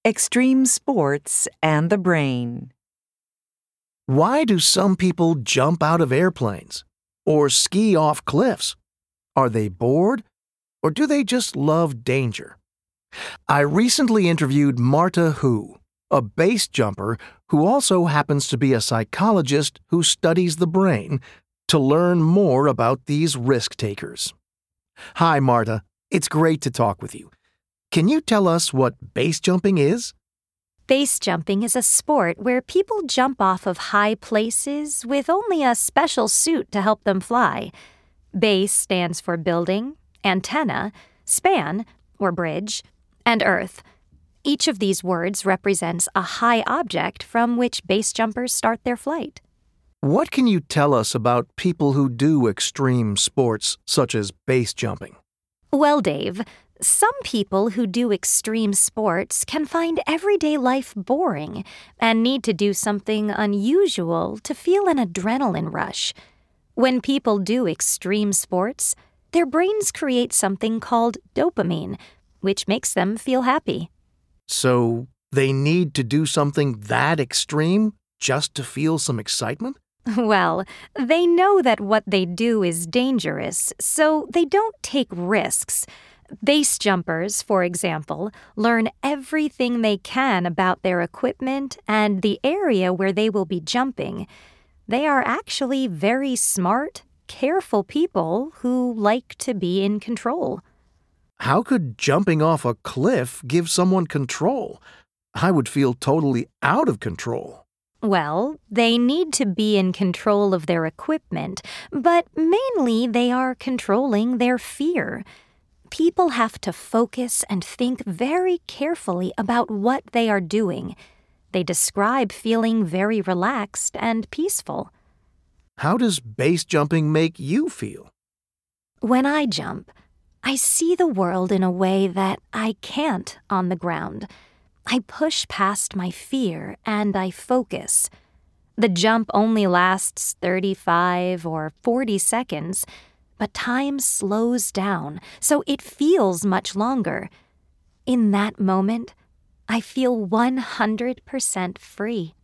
Extreme sports and the brain. Why do some people jump out of airplanes or ski off cliffs? Are they bored or do they just love danger? I recently interviewed Marta Hu, a base jumper who also happens to be a psychologist who studies the brain, to learn more about these risk takers. Hi, Marta. It's great to talk with you. Can you tell us what base jumping is? Base jumping is a sport where people jump off of high places with only a special suit to help them fly. Base stands for building, antenna, span, or bridge, and earth. Each of these words represents a high object from which base jumpers start their flight. What can you tell us about people who do extreme sports such as base jumping? Well, Dave, some people who do extreme sports can find everyday life boring and need to do something unusual to feel an adrenaline rush. When people do extreme sports, their brains create something called dopamine, which makes them feel happy. So they need to do something that extreme just to feel some excitement? Well, they know that what they do is dangerous, so they don't take risks. Base jumpers, for example, learn everything they can about their equipment and the area where they will be jumping. They are actually very smart, careful people who like to be in control. How could jumping off a cliff give someone control? I would feel totally out of control. Well, they need to be in control of their equipment, but mainly they are controlling their fear. People have to focus and think very carefully about what they are doing. They describe feeling very relaxed and peaceful. How does base jumping make you feel? When I jump, I see the world in a way that I can't on the ground. I push past my fear and I focus. The jump only lasts 35 or 40 seconds, but time slows down, so it feels much longer. In that moment, I feel 100% free.